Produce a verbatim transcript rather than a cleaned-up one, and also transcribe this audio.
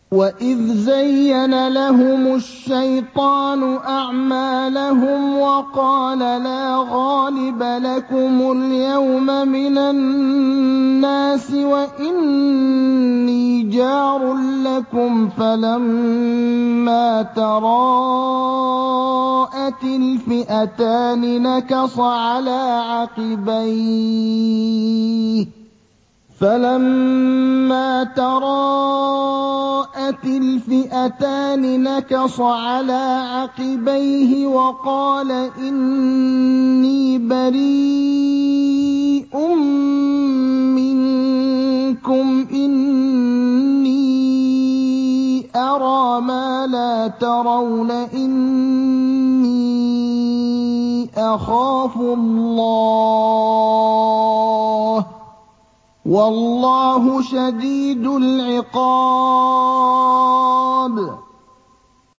وَإِذْ زَيَّنَ لَهُمُ الشَّيْطَانُ أَعْمَالَهُمْ وَقَالَ لَا غَالِبَ لَكُمُ الْيَوْمَ مِنَ النَّاسِ وَإِنِّي جَارٌ لَّكُمْ فَلَمَّا تَرَاءَتِ الْفِئَتَانِ نَكَصَ عَلَىٰ عَقِبَيْهِ فَلَمَّا تَرَاءَتِ الْفِئَتَانِ نَكَصَ عَلَىٰ عَقِبَيْهِ وَقَالَ إِنِّي بَرِيءٌ مِّنكُمْ إِنِّي أَرَىٰ مَا لَا تَرَوْنَ إِنِّي أَخَافُ اللَّهَ ۚ وَاللَّهُ شَدِيدُ الْعِقَابِ